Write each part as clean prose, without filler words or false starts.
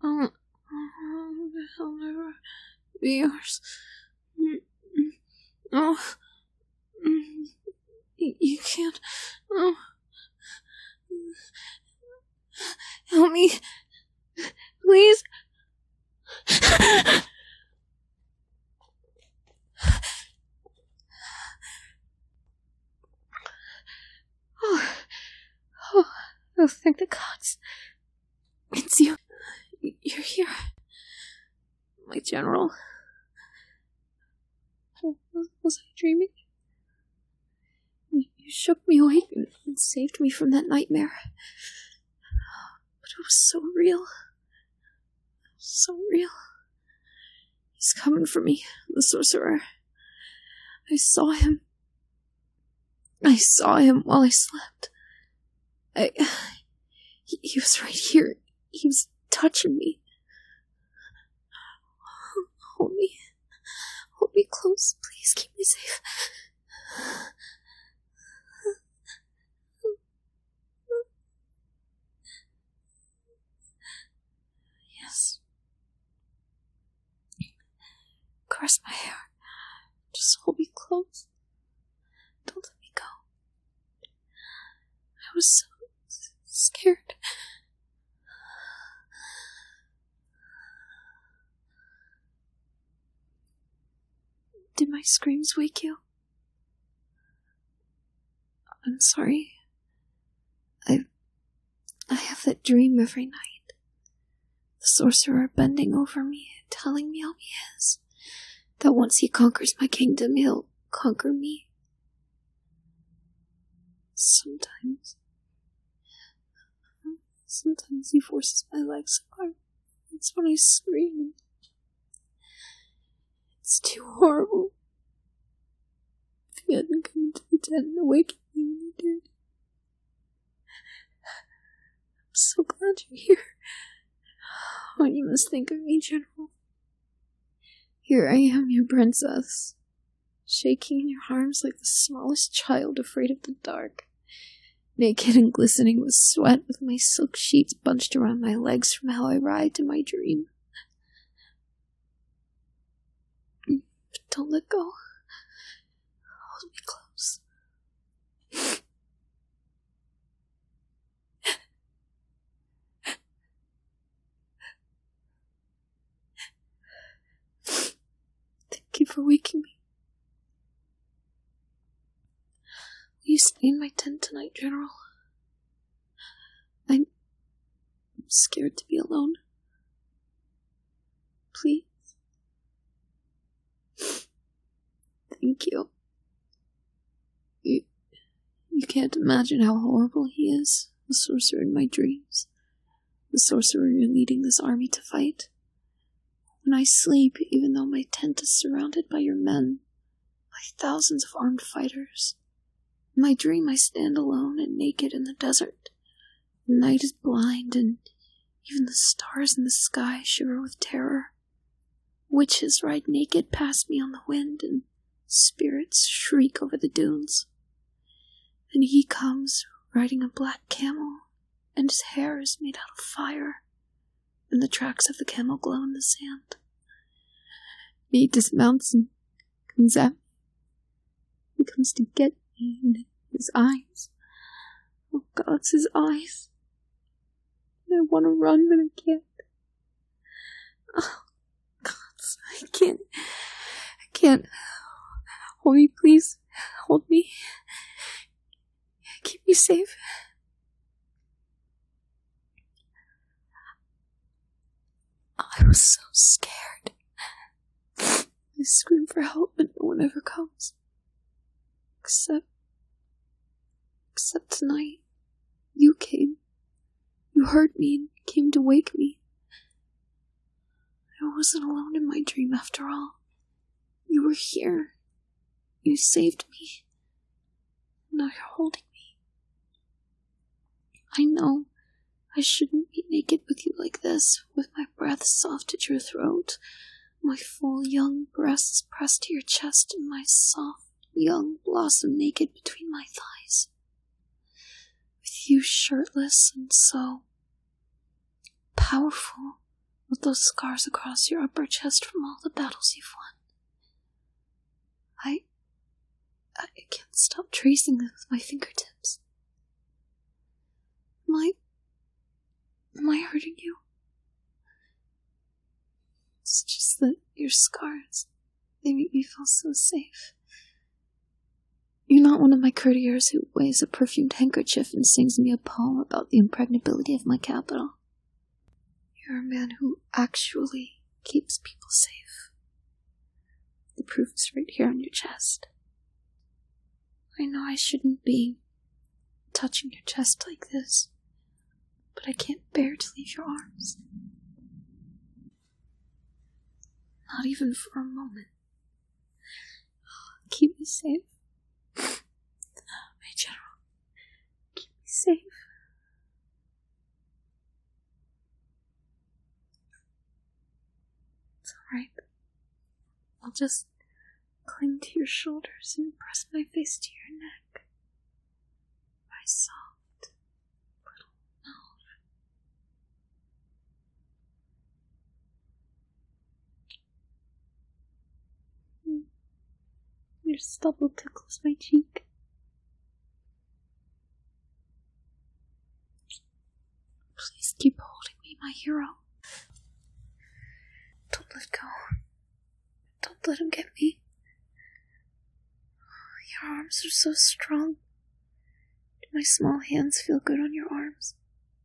I'll never be yours. Oh, you can't. Oh, help me, please. Oh, thank the gods. It's you. You're here. My general. Was I dreaming? You shook me awake and saved me from that nightmare. But it was so real. So real. He's coming for me, the sorcerer. I saw him. I saw him while I slept. He was right here. He was touching me. Hold me. Hold me close. Please keep me safe. Yes. Caress my hair. Just hold me close. Don't let me go. I was so scared. Did my screams wake you? I'm sorry. I have that dream every night. The sorcerer bending over me, telling me I'll be his. That once he conquers my kingdom, he'll conquer me. Sometimes he forces my legs apart. That's when I scream. It's too horrible. If he hadn't come into the tent and awakened me when he did. I'm so glad you're here. Oh, you must think of me, General. Here I am, your princess, shaking in your arms like the smallest child afraid of the dark. Naked and glistening with sweat, with my silk sheets bunched around my legs from how I ride in my dream. But don't let go. Hold me close. Thank you for waking me. Will you stay in my tent tonight, General? I'm scared to be alone. Please. Thank you. You can't imagine how horrible he is, the sorcerer in my dreams. The sorcerer you're leading this army to fight. When I sleep, even though my tent is surrounded by your men, by thousands of armed fighters, in my dream I stand alone and naked in the desert. The night is blind, and even the stars in the sky shiver with terror. Witches ride naked past me on the wind, and spirits shriek over the dunes. And he comes, riding a black camel, and his hair is made out of fire, and the tracks of the camel glow in the sand. And he dismounts and comes at me. He comes to get me, and his eyes. Oh God, it's his eyes. I want to run, but I can't. Oh God, I can't. Hold me, please. Hold me. Keep me safe. I was so scared. I scream for help, but no one ever comes. Except tonight. You came. You heard me and came to wake me. I wasn't alone in my dream after all. You were here. You saved me. Now you're holding me. I know I shouldn't be naked with you like this, with my breath soft at your throat, my full young breasts pressed to your chest, and my soft young blossom naked between my thighs. With you shirtless and so powerful, with those scars across your upper chest from all the battles you've won. I can't stop tracing them with my fingertips. Am I hurting you? It's just that your scars, they make me feel so safe. You're not one of my courtiers who waves a perfumed handkerchief and sings me a poem about the impregnability of my capital. You're a man who actually keeps people safe. The proof is right here on your chest. I know I shouldn't be touching your chest like this, but I can't bear to leave your arms. Not even for a moment. Keep me safe. My general, keep me safe. It's alright. I'll just cling to your shoulders and press my face to your neck. My soft little mouth. Your stubble tickles my cheek. Please keep holding me, my hero. Don't let go. Don't let him get me. Your arms are so strong. Do my small hands feel good on your arms?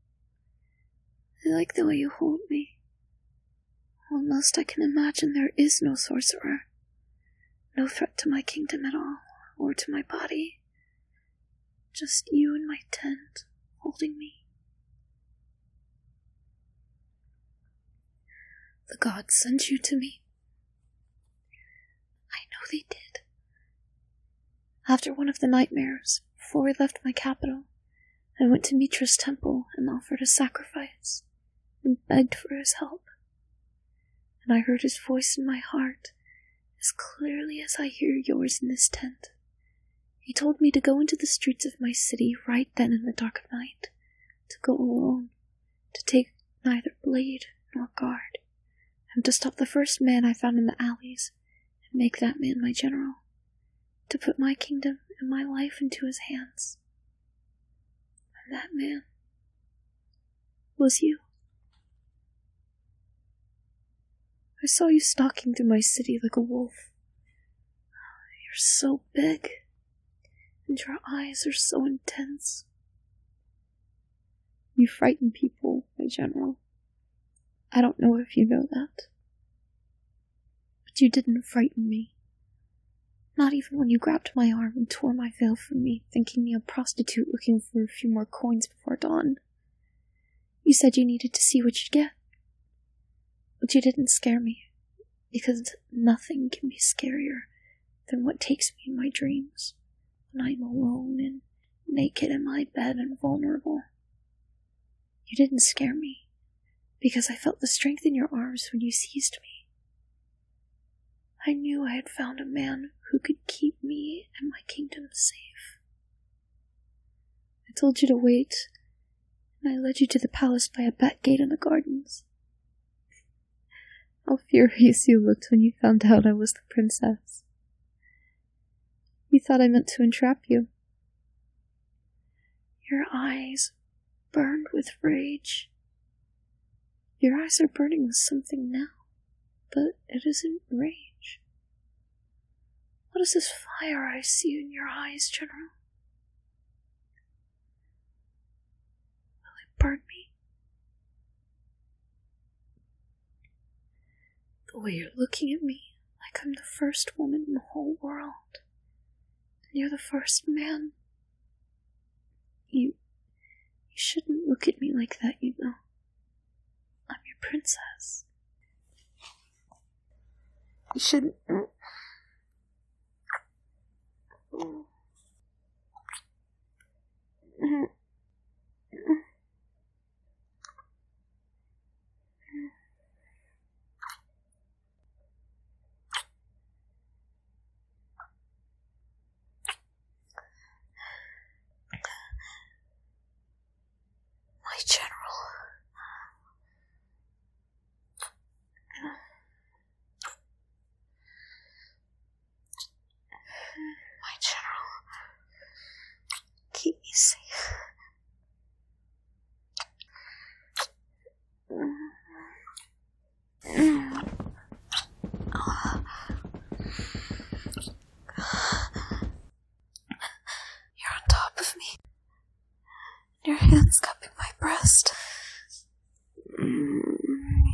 I like the way you hold me. Almost I can imagine there is no sorcerer. No threat to my kingdom at all, or to my body. Just you in my tent, holding me. The gods sent you to me. I know they did. After one of the nightmares, before we left my capital, I went to Mitra's temple and offered a sacrifice, and begged for his help. And I heard his voice in my heart, as clearly as I hear yours in this tent. He told me to go into the streets of my city right then in the dark of night, to go alone, to take neither blade nor guard, and to stop the first man I found in the alleys, and make that man my general, to put my kingdom and my life into his hands. And that man was you. I saw you stalking through my city like a wolf. You're so big, and your eyes are so intense. You frighten people, my general. I don't know if you know that. But you didn't frighten me. Not even when you grabbed my arm and tore my veil from me, thinking me a prostitute looking for a few more coins before dawn. You said you needed to see what you'd get. But you didn't scare me, because nothing can be scarier than what takes me in my dreams, when I'm alone and naked in my bed and vulnerable. You didn't scare me, because I felt the strength in your arms when you seized me. I knew I had found a man who could keep me and my kingdom safe. I told you to wait, and I led you to the palace by a back gate in the gardens. How furious you looked when you found out I was the princess. You thought I meant to entrap you. Your eyes burned with rage. Your eyes are burning with something now, but it isn't rage. What is this fire I see in your eyes, General? Will it burn me? The way you're looking at me, like I'm the first woman in the whole world. And you're the first man. You shouldn't look at me like that, you know. I'm your princess. You shouldn't... My general.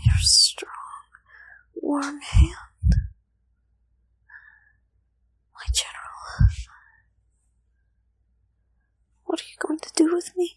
Your strong, warm hand. My general. What are you going to do with me?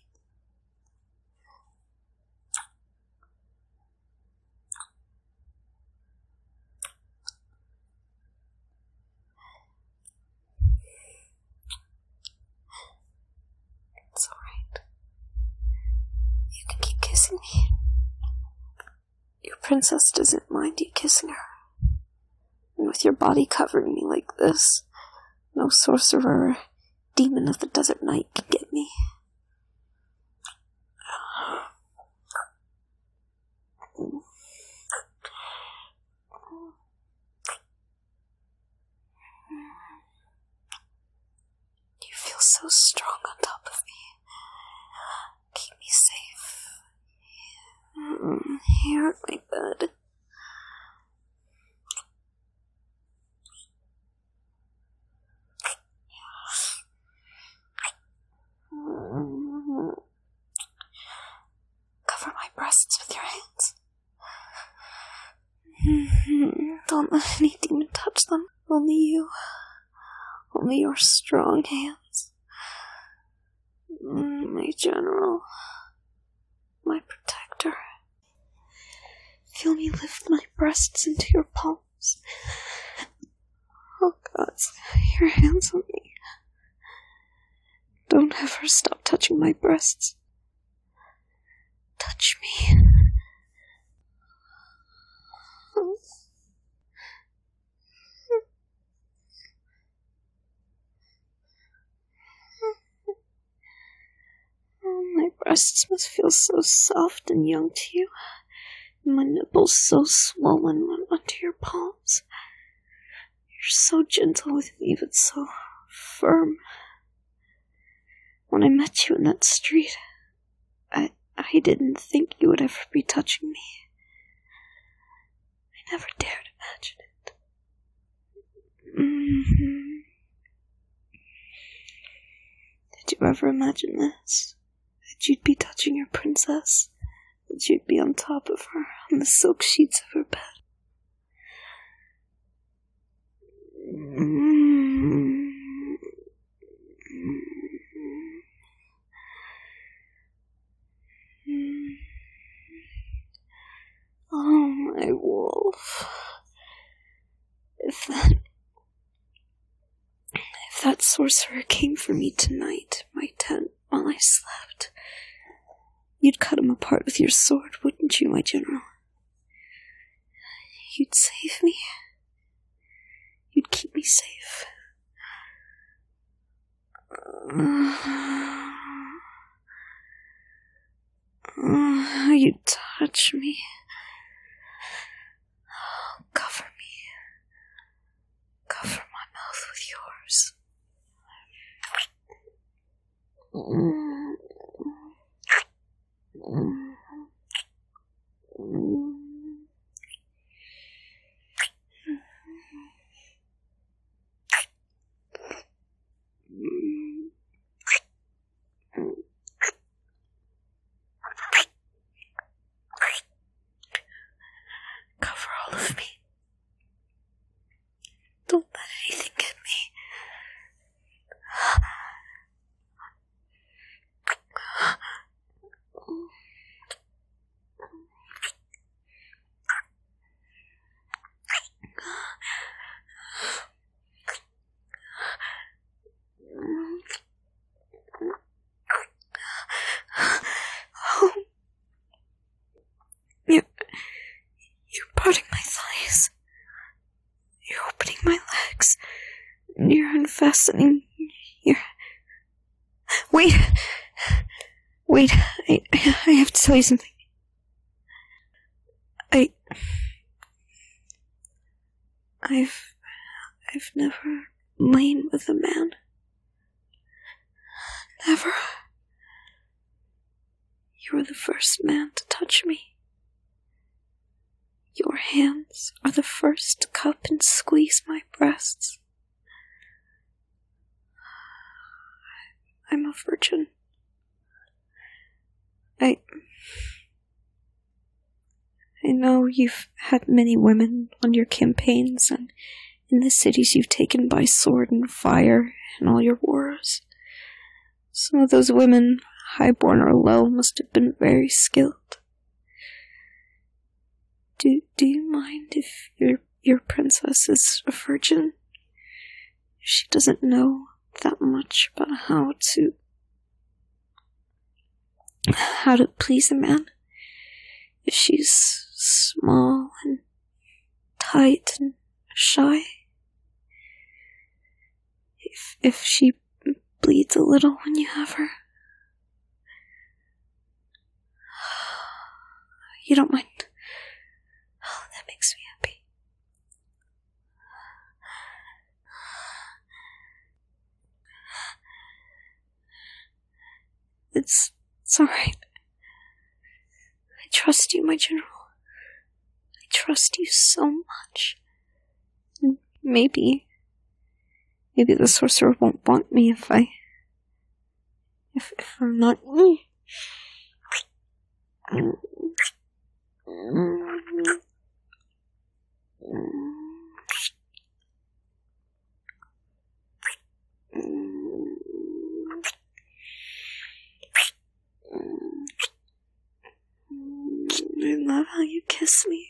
It's alright. You can keep kissing me. Your princess doesn't mind you kissing her. And with your body covering me like this, no sorcerer or demon of the desert night can get me. You feel so strong on top of me. Keep me safe. Here at my bed. Cover my breasts with your hands. Don't let any demon touch them. Only you. Only your strong hands. My general. My protector. Feel me lift my breasts into your palms. Oh God, your hands on me. Don't ever stop touching my breasts. Touch me. My breasts must feel so soft and young to you. My nipples so swollen under your palms. You're so gentle with me, but so firm. When I met you in that street, I didn't think you would ever be touching me. I never dared imagine it. Did you ever imagine this? That you'd be touching your princess? That you'd be on top of her, on the silk sheets of her bed? Oh, my wolf. If that sorcerer came for me tonight in my tent while I slept, you'd cut him apart with your sword, wouldn't you, my general? You'd save me. You'd keep me safe. You'd touch me. Cover me. Cover my mouth with yours. Cover all of me. Don't let anything get me. You're parting my thighs. You're opening my legs. You're unfastening your... Wait! I have to tell you something. I've never lain with a man. Never. You were the first man to touch me. Your hands are the first to cup and squeeze my breasts. I'm a virgin. I I know you've had many women on your campaigns and in the cities you've taken by sword and fire in all your wars. Some of those women, highborn or low, must have been very skilled. Do you mind if your princess is a virgin? She doesn't know that much about how to please a man. If she's small and tight and shy. If she bleeds a little when you have her. You don't mind? Oh, that makes me happy. It's alright. I trust you, my general. I trust you so much. And maybe the sorcerer won't want me if I'm not. I love how you kiss me.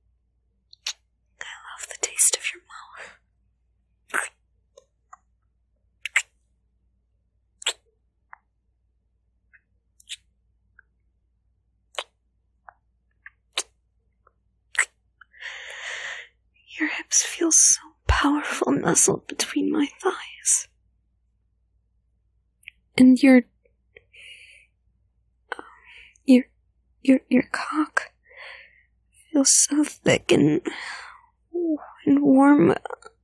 I love the taste of your mouth. Your hips feel so powerful nestled between my thighs. And your cock feels so thick and warm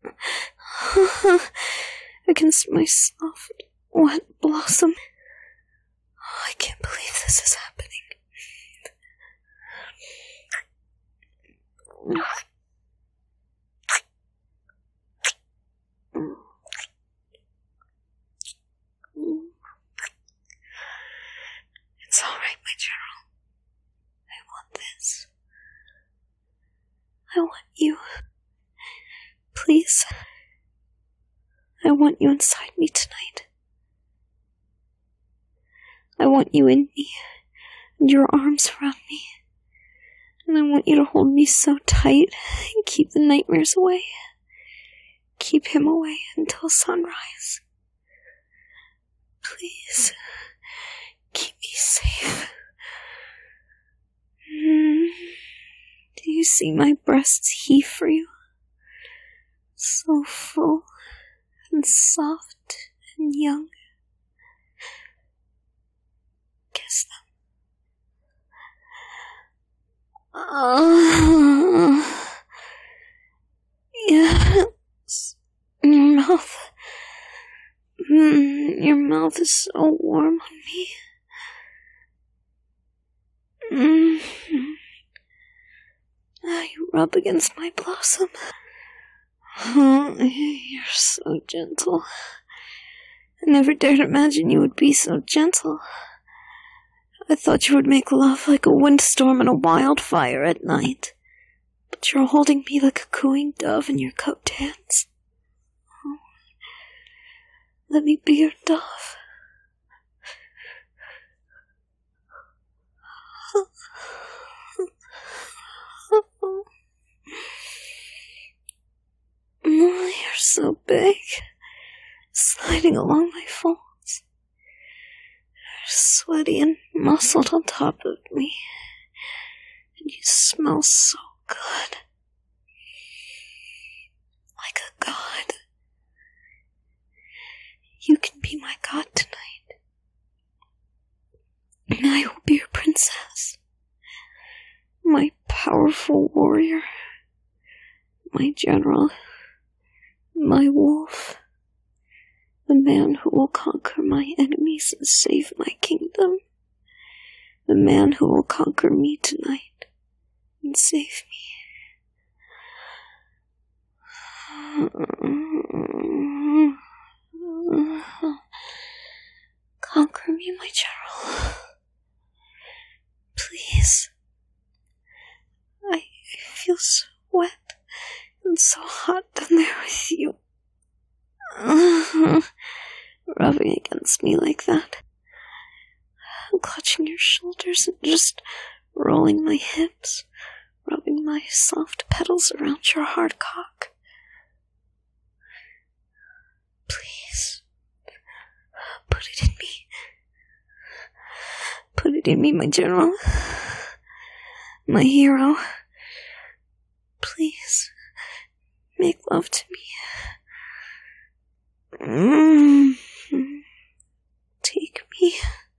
against my soft, wet blossom. Oh, I can't believe this is happening. It's all right, my general. I want this. I want you. Please. I want you inside me tonight. I want you in me, and your arms around me. And I want you to hold me so tight and keep the nightmares away. Keep him away until sunrise. Please. Keep me safe. Do you see my breasts heave for you? So full and soft and young. Kiss them. Yes. Your mouth is so warm on me. You rub against my blossom. Oh, you're so gentle. I never dared imagine you would be so gentle. I thought you would make love like a windstorm and a wildfire at night. But you're holding me like a cooing dove in your cupped hands. Oh, let me be your dove. Oh, you're so big, sliding along my folds. You're sweaty and muscled on top of me, and you smell so good, like a god. You can be my god tonight, and I will be your princess, my powerful warrior, my general, my wolf, the man who will conquer my enemies and save my kingdom, the man who will conquer me tonight and save me. Conquer me, my general. Please. feel so wet and so hot down there with you. Rubbing against me like that. Clutching your shoulders and just rolling my hips, rubbing my soft petals around your hard cock. Please, put it in me. Put it in me, my general. My hero. Please, make love to me. Take me.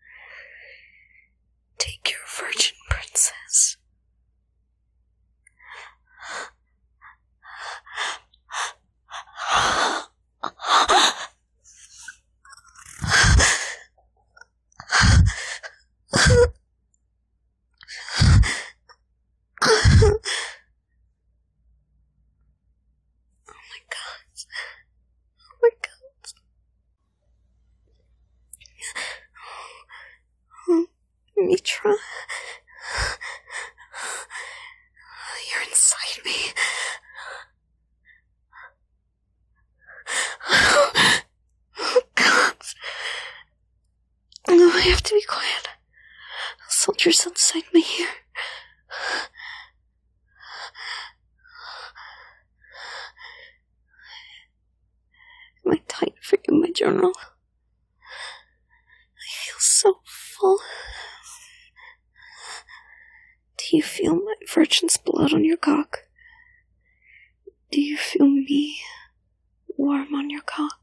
Take your virgin princess. Mitra, you're inside me. Oh, God. Oh, I have to be quiet. Soldiers outside me here. Am I tight for you, my general? I feel so full. Do you feel my virgin's blood on your cock? Do you feel me warm on your cock?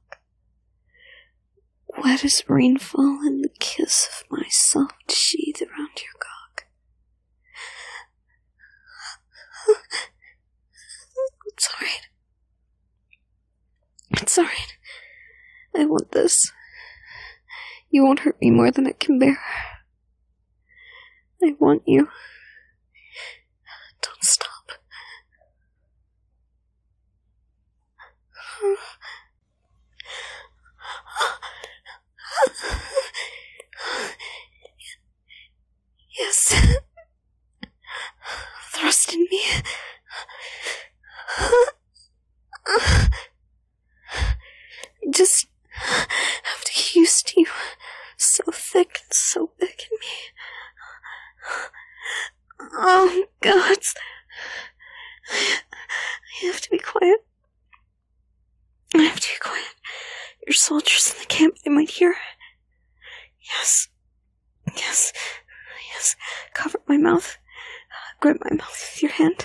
Wet as rainfall in the kiss of my soft sheath around your cock. It's alright. It's alright. I want this. You won't hurt me more than I can bear. I want you. Don't stop. Yes. Thrust in me. Just have to get used to you. So thick and so big in me. Oh, God. I have to be quiet. I have to be quiet. Your soldiers in the camp, they might hear. Yes. Yes. Yes. Cover my mouth. Grab my mouth with your hand.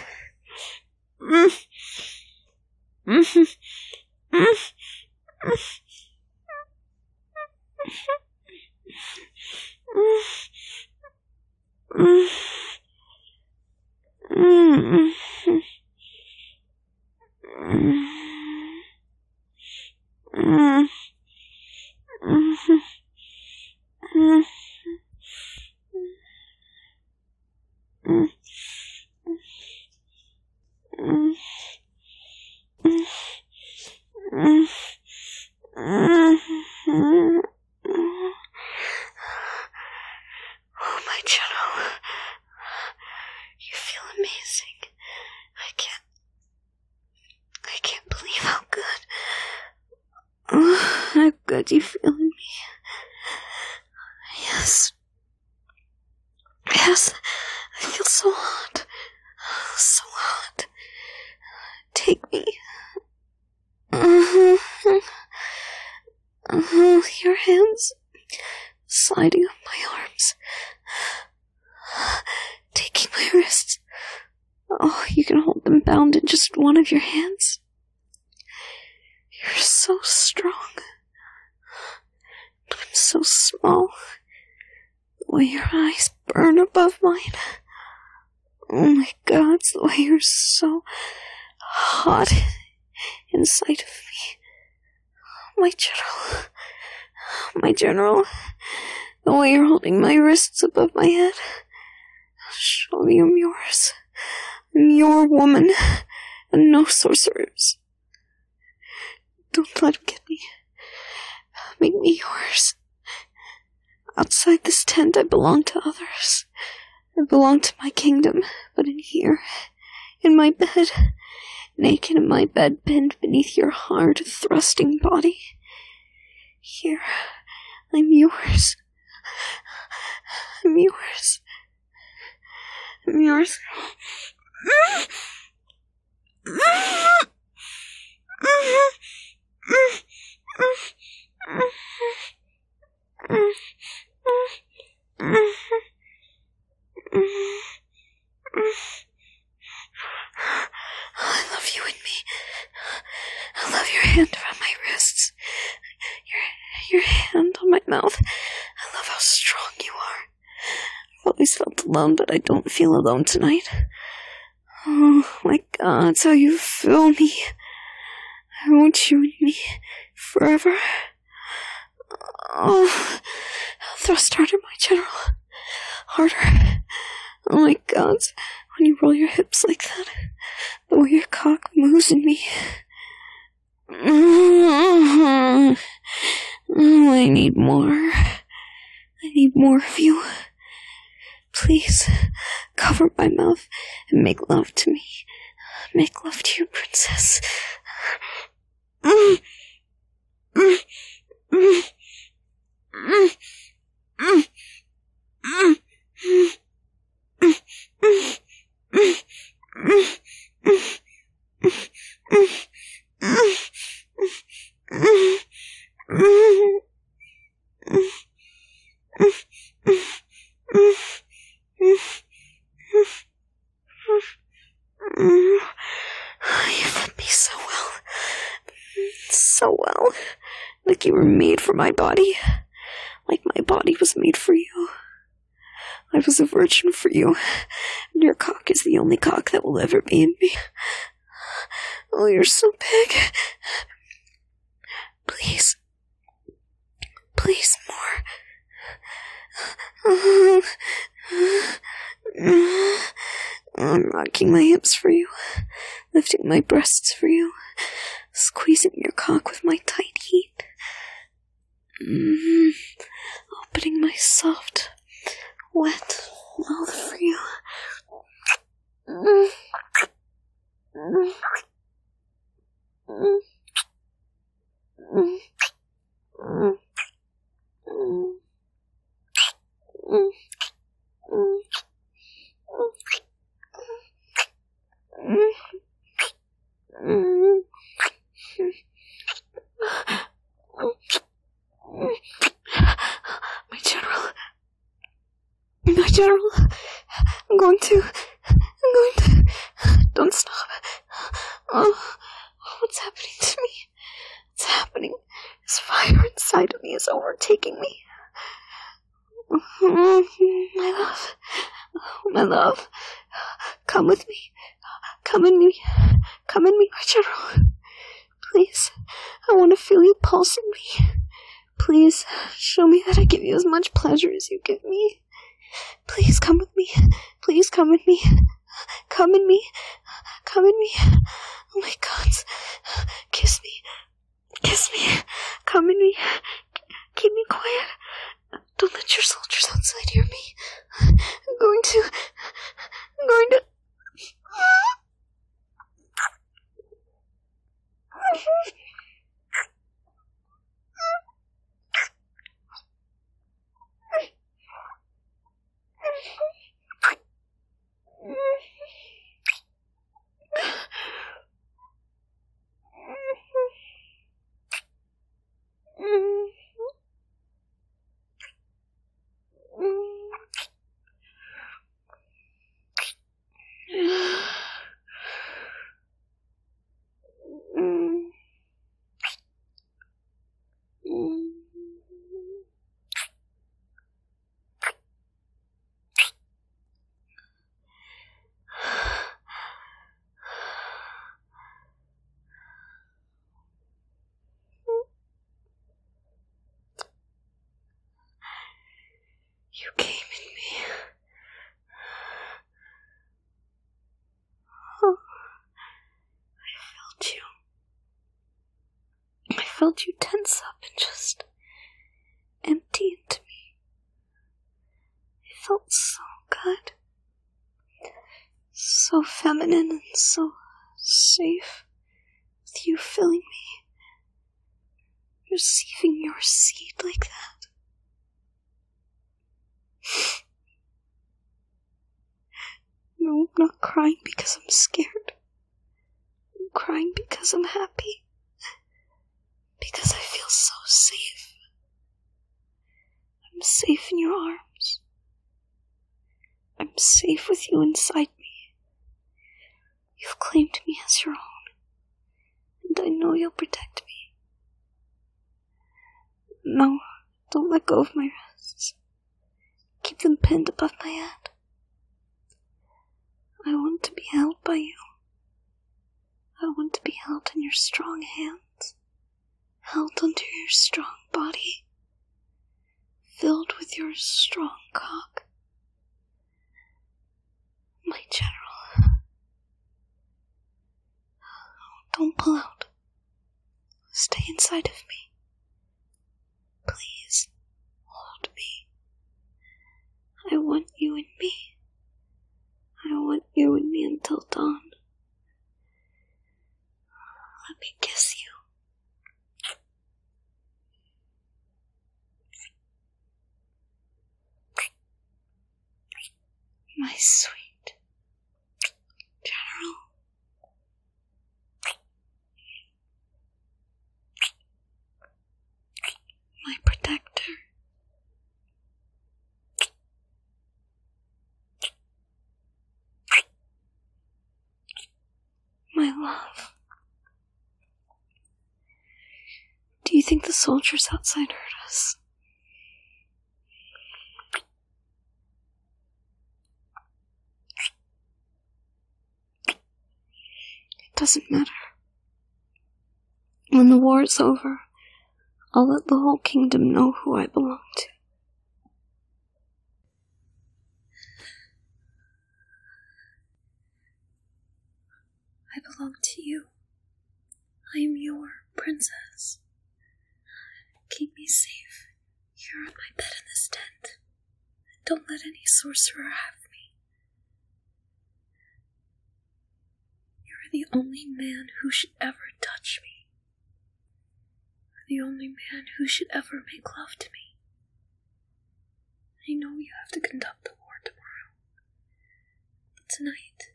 Oh, my general. You feel amazing. I can't believe how good. Oh, how good you feel in me. Yes. Yes. I feel so hot. So hot. Take me. Your hands sliding up my arms. Taking my wrists. Oh, you can hold them bound in just one of your hands. You're so strong. I'm so small. The way your eyes burn above mine. Oh my God, the way you're so hot inside of me. My general. My general. The way you're holding my wrists above my head. Show me I'm yours. I'm your woman, and no sorcerers. Don't let him get me. Make me yours. Outside this tent, I belong to others. I belong to my kingdom, but in here, in my bed, naked in my bed, pinned beneath your hard, thrusting body. Here, I'm yours. I'm yours. I'm yours. I love you in me. I love your hand around my wrists. Your hand on my mouth. I love how strong you are. I've always felt alone, but I don't feel alone tonight. Oh my God, it's how you fill me. I want you in me forever. Oh, thrust harder, my general. Harder. Oh my God, when you roll your hips like that, the way your cock moves in me. Oh, I need more. I need more of you. Please, cover my mouth and make love to me. Make love to your princess. You fit me so well. So well. Like you were made for my body. Like my body was made for you. I was a virgin for you. And your cock is the only cock that will ever be in me. Oh, you're so big. Please. Please, more. I'm rocking my hips for you, lifting my breasts for you, squeezing your cock with my tight heat, opening my soft, wet mouth for you. My general, I'm going to, don't stop. Oh, what's happening to me? What's happening? This fire inside of me is overtaking me. My love, come with me. Come in me, my general. Please, I want to feel you pulsing me. Please, show me that I give you as much pleasure as you give me. Please come with me. Please come with me. Come in me. Come in me. Oh my God. Kiss me. Kiss me. Come in me. Keep me quiet. Don't let your soldiers outside hear me. I'm going to... You came in me. Oh, I felt you tense up and just empty into me. It felt so good. so feminine and so safe with you filling me, receiving your seed like that. No, I'm not crying because I'm scared. I'm crying because I'm happy. Because I feel so safe. I'm safe in your arms. I'm safe with you inside me. You've claimed me as your own, and I know you'll protect me. No, don't let go of my wrists. Keep them pinned above my head. I want to be held by you. I want to be held in your strong hands, held under your strong body, filled with your strong cock. My general. Don't pull out. Stay inside of me. Please, hold me. I want you in me. I want you in me until dawn. Let me kiss you. My sweet general. My protector. My love. Do you think the soldiers outside heard us? It doesn't matter. When the war is over, I'll let the whole kingdom know who I belong to. I belong to you. I am your princess. Keep me safe here on my bed in this tent. Don't let any sorcerer have me. You're the only man who should ever touch me. The only man who should ever make love to me. I know you have to conduct the war tomorrow, but tonight,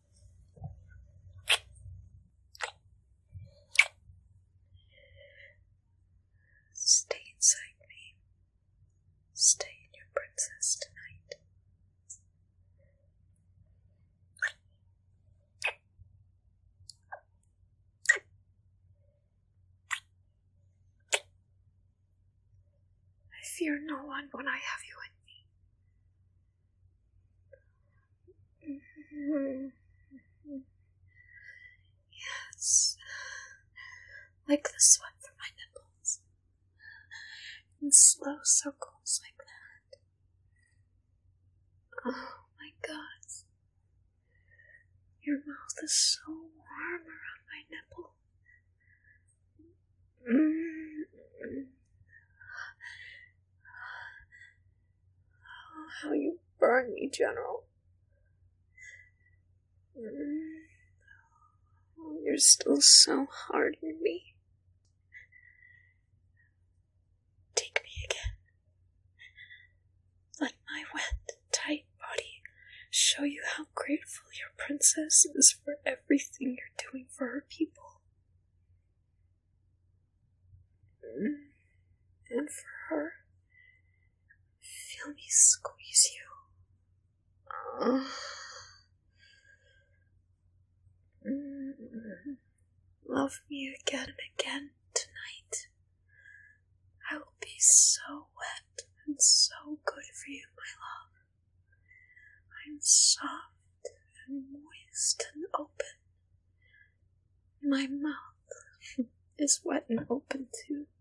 stay inside me. Stay in your princess tonight. I fear no one when I have you in me. Yes, like the sweat from my nipples, in slow circles like that. Oh my God, your mouth is so warm around my nipple. Oh, how you burn me, General. Oh, you're still so hard on me. Take me again. Let my wet, tight body show you how grateful your princess is for everything you're doing for her people. And for her, feel me squeeze you. Love me again and again tonight. I will be so wet and so good for you, my love. I'm soft and moist and open. My mouth is wet and open too.